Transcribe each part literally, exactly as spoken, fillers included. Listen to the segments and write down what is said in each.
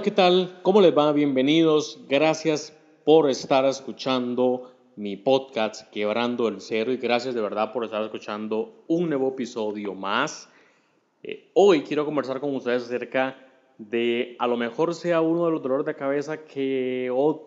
Hola, ¿qué tal? ¿Cómo les va? Bienvenidos. Gracias por estar escuchando mi podcast Quebrando el Cero y gracias de verdad por estar escuchando un nuevo episodio más. Eh, hoy quiero conversar con ustedes acerca de, a lo mejor sea uno de los dolores de cabeza que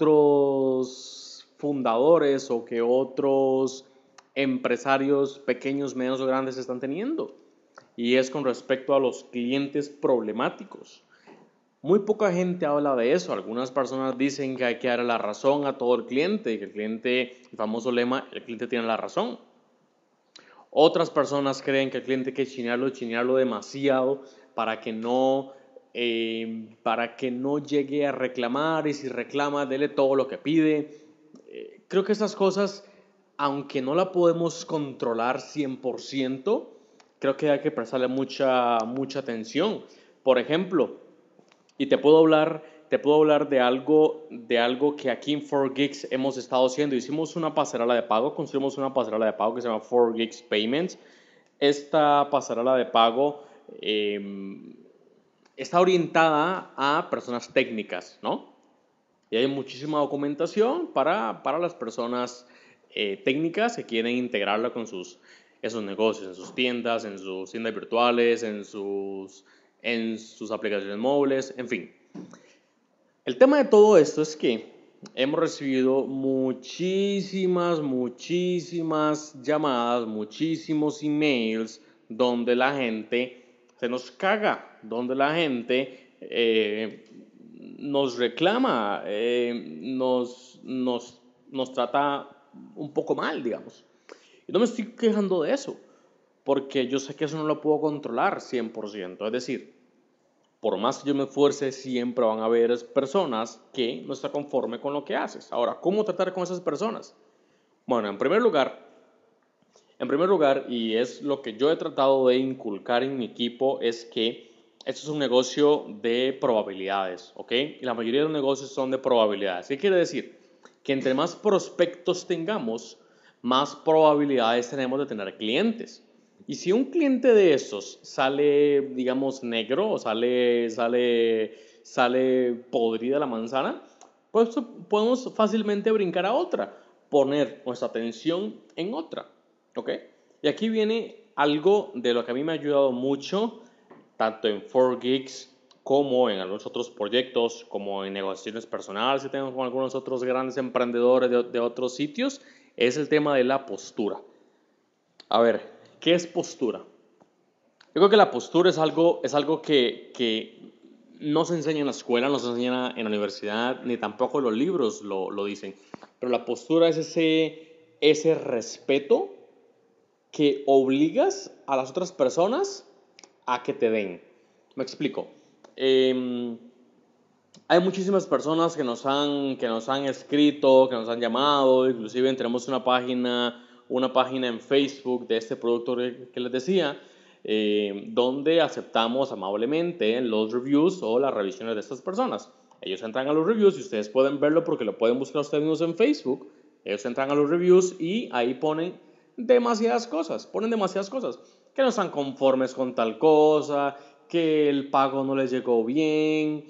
otros fundadores o que otros empresarios pequeños, medianos o grandes están teniendo. Y es con respecto a los clientes problemáticos. Muy poca gente habla de eso. Algunas personas dicen que hay que darle la razón a todo el cliente y que el cliente, el famoso lema, el cliente tiene la razón. Otras personas creen que el cliente hay que chinearlo, chinearlo demasiado para que no, eh, para que no llegue a reclamar, y si reclama, dele todo lo que pide. Eh, creo que estas cosas, aunque no la podemos controlar cien por ciento, creo que hay que prestarle mucha, mucha atención. Por ejemplo, y te puedo hablar, te puedo hablar de algo, de algo que aquí en cuatro Geeks hemos estado haciendo. Hicimos una pasarela de pago, construimos una pasarela de pago que se llama cuatro Geeks Payments. Esta pasarela de pago eh, está orientada a personas técnicas, ¿no? Y hay muchísima documentación para, para las personas eh, técnicas que quieren integrarla con sus, esos negocios, en sus tiendas, en sus tiendas virtuales, en sus, en sus aplicaciones móviles, en fin. El tema de todo esto es que hemos recibido muchísimas, muchísimas llamadas, muchísimos emails donde la gente se nos caga, donde la gente eh, nos reclama, eh, nos, nos, nos trata un poco mal, digamos. Y no me estoy quejando de eso, porque yo sé que eso no lo puedo controlar cien por ciento. Es decir, por más que yo me esfuerce, siempre van a haber personas que no están conforme con lo que haces. Ahora, ¿cómo tratar con esas personas? Bueno, en primer lugar, en primer lugar, y es lo que yo he tratado de inculcar en mi equipo, es que esto es un negocio de probabilidades, ¿ok? Y la mayoría de los negocios son de probabilidades. ¿Qué quiere decir? Que entre más prospectos tengamos, más probabilidades tenemos de tener clientes. Y si un cliente de esos sale, digamos, negro o sale, sale, sale podrida la manzana, pues podemos fácilmente brincar a otra, poner nuestra atención en otra, ¿ok? Y aquí viene algo de lo que a mí me ha ayudado mucho, tanto en cuatro Geeks como en algunos otros proyectos, como en negociaciones personales que tengo con algunos otros grandes emprendedores de, de otros sitios, es el tema de la postura. A ver, ¿qué es postura? Yo creo que la postura es algo, es algo que, que no se enseña en la escuela, no se enseña en la universidad, ni tampoco los libros lo, lo dicen. Pero la postura es ese, ese respeto que obligas a las otras personas a que te den. Me explico. Eh, hay muchísimas personas que nos, han, que nos han escrito, que nos han llamado, inclusive tenemos una página, una página en Facebook de este producto que les decía, eh, donde aceptamos amablemente los reviews o las revisiones de estas personas. Ellos entran a los reviews y ustedes pueden verlo porque lo pueden buscar ustedes mismos en Facebook. Ellos entran a los reviews y ahí ponen demasiadas cosas, ponen demasiadas cosas, que no están conformes con tal cosa, que el pago no les llegó bien,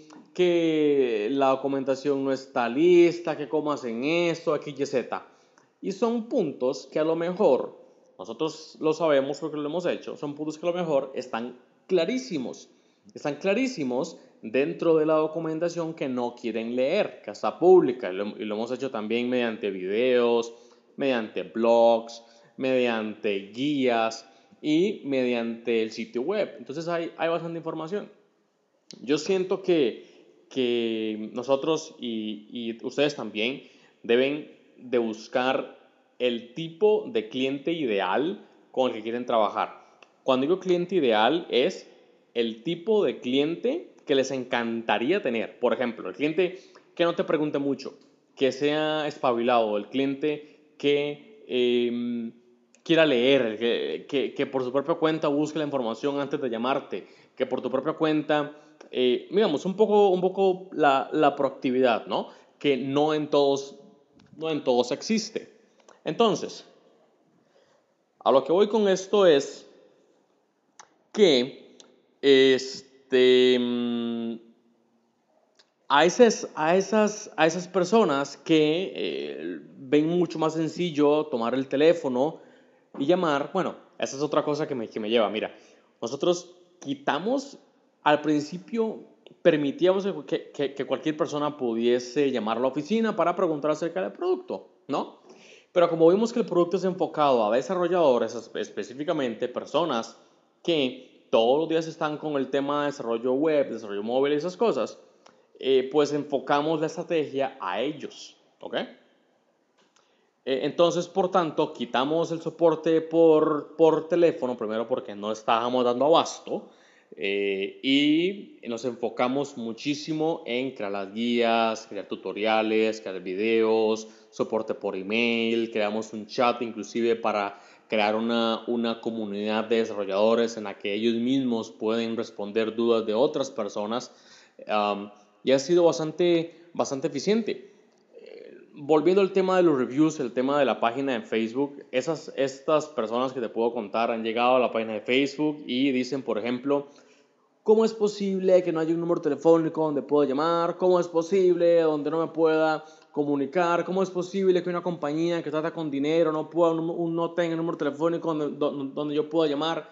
que la documentación no está lista, que cómo hacen esto, aquí y Z. Y son puntos que a lo mejor, nosotros lo sabemos porque lo hemos hecho, son puntos que a lo mejor están clarísimos, están clarísimos dentro de la documentación que no quieren leer, que está pública, y lo, y lo hemos hecho también mediante videos, mediante blogs, mediante guías y mediante el sitio web. Entonces hay, hay bastante información. Yo siento que, que nosotros y, y ustedes también deben de buscar el tipo de cliente ideal con el que quieren trabajar. Cuando digo cliente ideal es el tipo de cliente que les encantaría tener. Por ejemplo, el cliente que no te pregunte mucho, que sea espabilado, el cliente que eh, quiera leer, que, que, que por su propia cuenta busque la información antes de llamarte, que por tu propia cuenta, eh, digamos, un poco, un poco la, la proactividad, ¿no? Que no en todos, no en todos existe. Entonces, a lo que voy con esto es que este, A esas, a esas, a esas personas que eh, ven mucho más sencillo tomar el teléfono y llamar, bueno, esa es otra cosa que me, que me lleva. Mira, nosotros quitamos, al principio permitíamos que, que, que cualquier persona pudiese llamar a la oficina para preguntar acerca del producto, ¿no? Pero como vimos que el producto es enfocado a desarrolladores, específicamente personas que todos los días están con el tema de desarrollo web, desarrollo móvil y esas cosas, eh, pues enfocamos la estrategia a ellos, ¿ok? Eh, entonces, por tanto, quitamos el soporte por, por teléfono, primero porque no estábamos dando abasto, eh, y nos enfocamos muchísimo en crear las guías, crear tutoriales, crear videos, soporte por email, creamos un chat inclusive para crear una, una comunidad de desarrolladores en la que ellos mismos pueden responder dudas de otras personas, um, y ha sido bastante, bastante eficiente. Volviendo al tema de los reviews, el tema de la página de Facebook, esas, estas personas que te puedo contar han llegado a la página de Facebook y dicen, por ejemplo, ¿cómo es posible que no haya un número telefónico donde puedo llamar? ¿Cómo es posible donde no me pueda comunicar? ¿Cómo es posible que una compañía que trata con dinero no, pueda, no tenga un número telefónico donde, donde yo pueda llamar?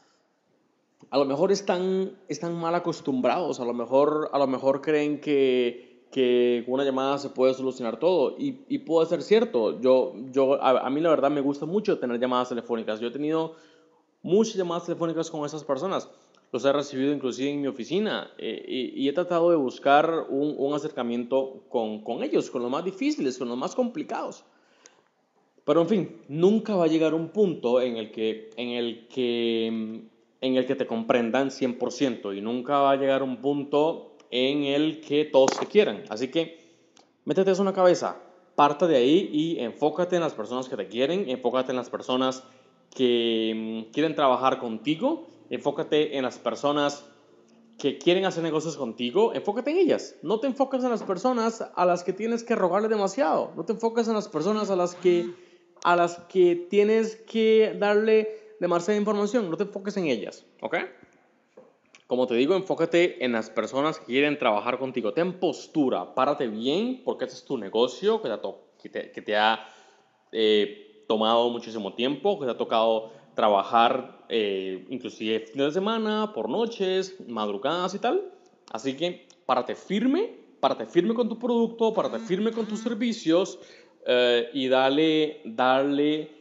A lo mejor están, están mal acostumbrados, a lo mejor, a lo mejor creen que, que con una llamada se puede solucionar todo, y, y puede ser cierto. Yo, yo, a, a mí la verdad me gusta mucho tener llamadas telefónicas. Yo he tenido muchas llamadas telefónicas con esas personas. Los he recibido inclusive en mi oficina, eh, y, y he tratado de buscar un, un acercamiento con, con ellos, con los más difíciles, con los más complicados. Pero en fin, nunca va a llegar un punto en el que, en el que, en el que te comprendan cien por ciento, y nunca va a llegar un punto en el que todos te quieran. Así que métete eso en la cabeza, parta de ahí y enfócate en las personas que te quieren, enfócate en las personas que mm, quieren trabajar contigo, enfócate en las personas que quieren hacer negocios contigo, enfócate en ellas. No te enfoques en las personas a las que tienes que rogarle demasiado. No te enfoques en las personas a las que, a las que tienes que darle demasiada información. No te enfoques en ellas, ¿ok? Como te digo, enfócate en las personas que quieren trabajar contigo. Ten postura, párate bien, porque este es tu negocio que te, que te, que te ha eh, tomado muchísimo tiempo, que te ha tocado trabajar eh, inclusive fines de semana, por noches, madrugadas y tal. Así que párate firme, párate firme con tu producto, párate firme con tus servicios, eh, y dale, dale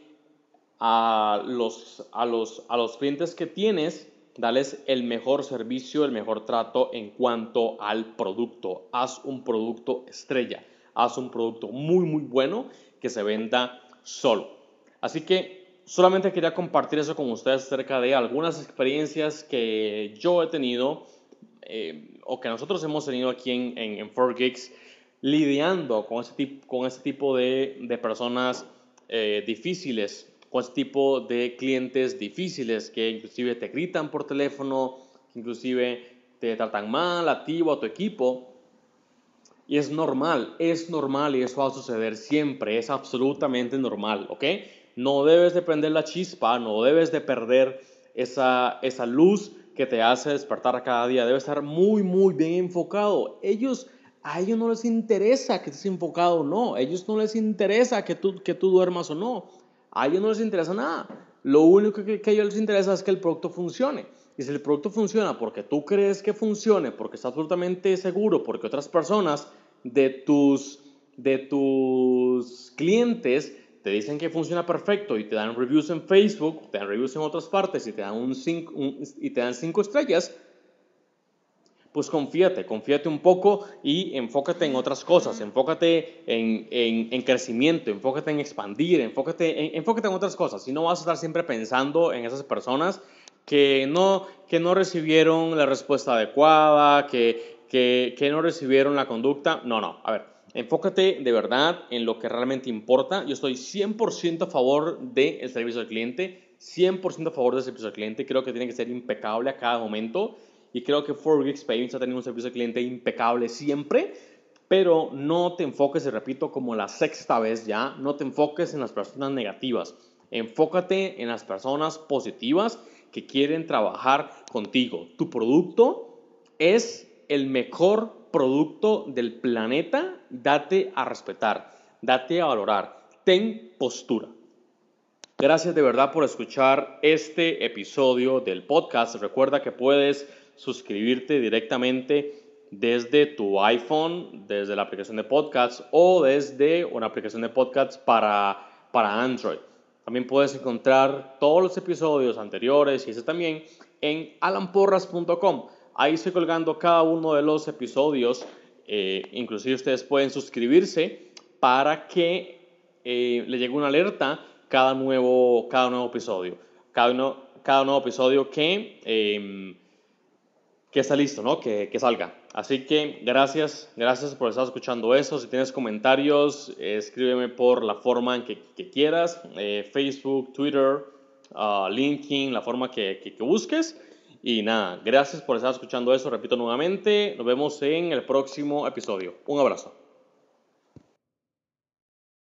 a los, a, los, a los clientes que tienes, dales el mejor servicio, el mejor trato en cuanto al producto. Haz un producto estrella, haz un producto muy muy bueno que se venda solo. Así que solamente quería compartir eso con ustedes acerca de algunas experiencias que yo he tenido, eh, o que nosotros hemos tenido aquí en, en, en four Geeks, lidiando con este tipo, con este tipo de, de personas eh, difíciles, con este tipo de clientes difíciles que inclusive te gritan por teléfono, que inclusive te tratan mal a ti o a tu equipo. Y es normal, es normal, y eso va a suceder siempre, es absolutamente normal, ¿ok? No debes de prender la chispa, no debes de perder esa, esa luz que te hace despertar cada día. Debes estar muy, muy bien enfocado. Ellos, a ellos no les interesa que estés enfocado o no. A ellos no les interesa que tú, que tú duermas o no. A ellos no les interesa nada. Lo único que, que a ellos les interesa es que el producto funcione. Y si el producto funciona porque tú crees que funcione, porque estás absolutamente seguro, porque otras personas de tus, de tus clientes te dicen que funciona perfecto y te dan reviews en Facebook, te dan reviews en otras partes y te dan, un cinco, un, y te dan cinco estrellas, pues confíate, confíate un poco y enfócate en otras cosas, enfócate en, en, en crecimiento, enfócate en expandir, enfócate en, enfócate en otras cosas. Si no vas a estar siempre pensando en esas personas que no, que no recibieron la respuesta adecuada, que, que, que no recibieron la conducta. No, no, a ver, enfócate de verdad en lo que realmente importa. Yo estoy cien por ciento a favor del servicio al cliente, cien por ciento a favor del servicio al cliente. Creo que tiene que ser impecable a cada momento. Y creo que four Geeks Payments ha tenido un servicio al cliente impecable siempre, pero no te enfoques, y repito, como la sexta vez ya, no te enfoques en las personas negativas. Enfócate en las personas positivas que quieren trabajar contigo. Tu producto es el mejor producto del planeta, date a respetar, date a valorar, ten postura. Gracias de verdad por escuchar este episodio del podcast. Recuerda que puedes suscribirte directamente desde tu iPhone, desde la aplicación de podcasts o desde una aplicación de podcasts para, para Android. También puedes encontrar todos los episodios anteriores y ese también en alan porras punto com. Ahí estoy colgando cada uno de los episodios. Eh, inclusive ustedes pueden suscribirse para que eh, le llegue una alerta cada nuevo, cada nuevo episodio. Cada, uno, cada nuevo episodio que, eh, que está listo, ¿no? Que, que salga. Así que gracias, gracias por estar escuchando eso. Si tienes comentarios, eh, escríbeme por la forma en que, que quieras. Eh, Facebook, Twitter, uh, LinkedIn, la forma que, que, que busques. Y nada, gracias por estar escuchando eso. Repito nuevamente, nos vemos en el próximo episodio. Un abrazo.